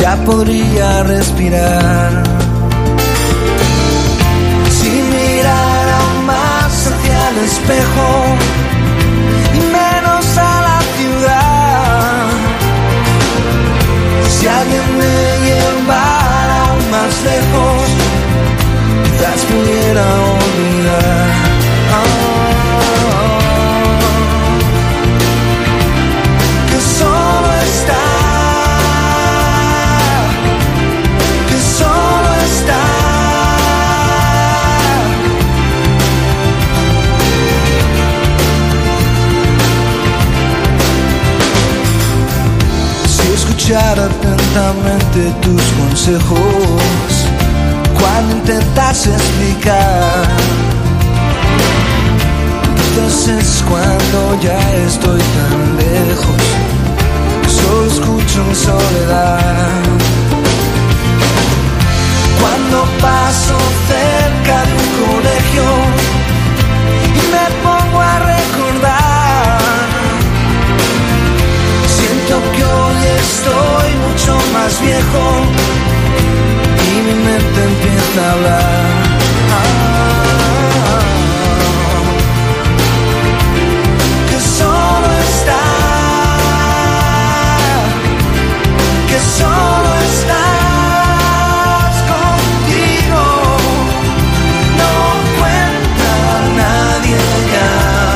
ya podría respirar. Si mirara más hacia el espejo y menos a la ciudad, si alguien me llevara aún más lejos, quizás pudiera olvidar. Que solo está, que solo está. Si escuchara atentamente tus consejos cuando intentas explicar, entonces es cuando ya estoy tan lejos que solo escucho mi soledad. Cuando paso cerca de un colegio y me pongo a recordar, siento que hoy estoy mucho más viejo y mi mente empieza a hablar. Que solo está, que solo estás contigo, no cuenta nadie ya.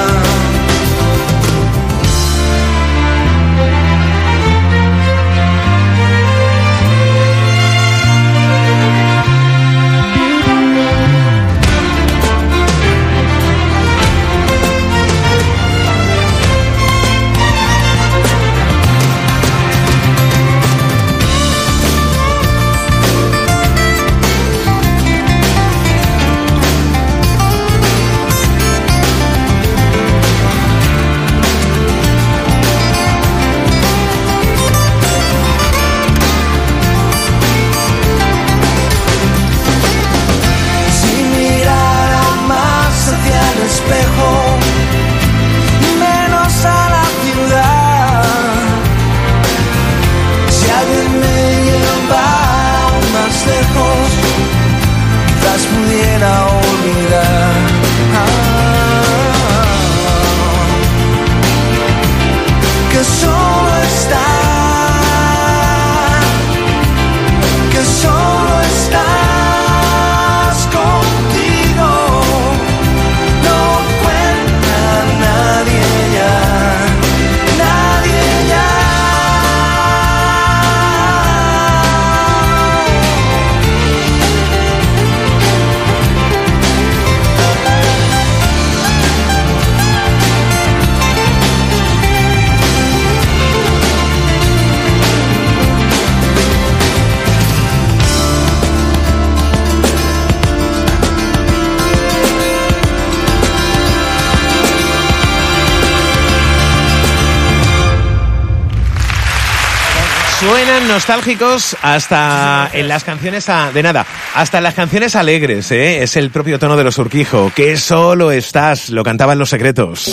Suenan nostálgicos hasta en las canciones hasta en las canciones alegres, ¿eh? Es el propio tono de Los Urquijo. Que solo estás, lo cantaban Los Secretos.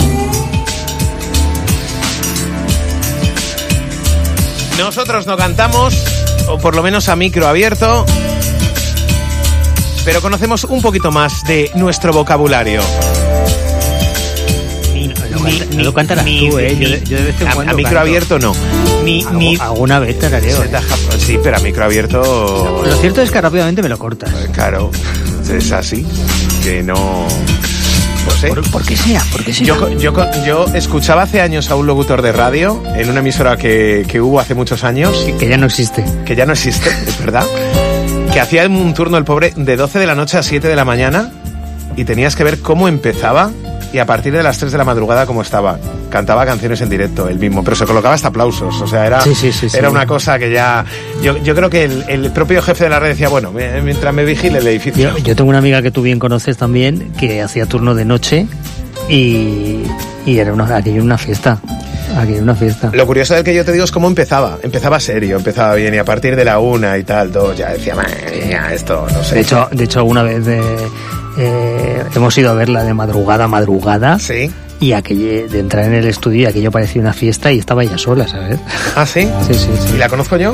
Nosotros no cantamos, o por lo menos a micro abierto, pero conocemos un poquito más de nuestro vocabulario. No lo cantarás tú, ¿eh? Yo de vez en cuando a micro abierto no. Alguna vez te haré. Sí, pero a micro abierto... Lo cierto es que rápidamente me lo cortas. Claro, es así, que no sé. ¿Por qué sea? Yo escuchaba hace años a un locutor de radio en una emisora que hubo hace muchos años. Que ya no existe. Que ya no existe, es verdad. Que hacía un turno, el pobre, de 12 de la noche a 7 de la mañana y tenías que ver cómo empezaba y a partir de las 3 de la madrugada cómo estaba. Cantaba canciones en directo, él mismo, pero se colocaba hasta aplausos, o sea, era una cosa que ya... Yo creo que el propio jefe de la red decía, bueno, mientras me vigile el edificio... Yo tengo una amiga que tú bien conoces también, que hacía turno de noche y era una fiesta. Aquí una fiesta. Lo curioso del que yo te digo es cómo empezaba. Empezaba serio, empezaba bien, y a partir de la 1 y tal, todo, ya decía, esto, no sé. De hecho alguna vez hemos ido a verla de madrugada. Sí. Y aquello, de entrar en el estudio, y aquello parecía una fiesta y estaba ella sola, ¿sabes? ¿Ah, sí? Sí. ¿Y la conozco yo?